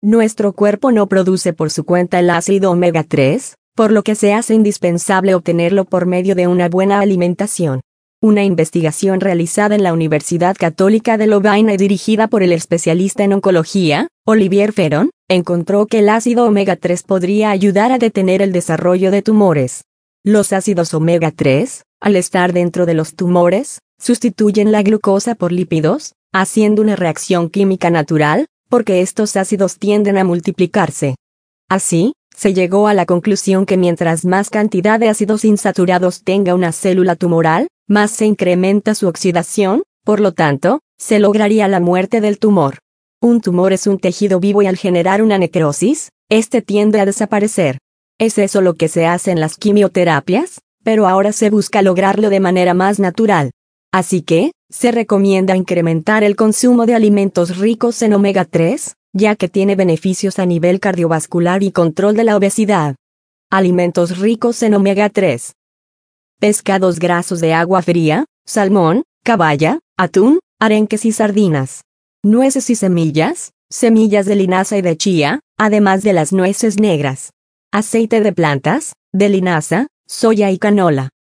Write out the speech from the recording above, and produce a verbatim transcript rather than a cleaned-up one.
Nuestro cuerpo no produce por su cuenta el ácido omega tres, por lo que se hace indispensable obtenerlo por medio de una buena alimentación. Una investigación realizada en la Universidad Católica de Lovaina y dirigida por el especialista en oncología, Olivier Ferron, encontró que el ácido omega tres podría ayudar a detener el desarrollo de tumores. Los ácidos omega tres, al estar dentro de los tumores, sustituyen la glucosa por lípidos, haciendo una reacción química natural, porque estos ácidos tienden a multiplicarse. Así, se llegó a la conclusión que mientras más cantidad de ácidos insaturados tenga una célula tumoral, más se incrementa su oxidación, por lo tanto, se lograría la muerte del tumor. Un tumor es un tejido vivo y al generar una necrosis, este tiende a desaparecer. ¿Es eso lo que se hace en las quimioterapias? Pero ahora se busca lograrlo de manera más natural. Así que, se recomienda incrementar el consumo de alimentos ricos en omega tres, ya que tiene beneficios a nivel cardiovascular y control de la obesidad. Alimentos ricos en omega tres. Pescados grasos de agua fría, salmón, caballa, atún, arenques y sardinas. Nueces y semillas, semillas de linaza y de chía, además de las nueces negras. Aceite de plantas, de linaza, soya y canola.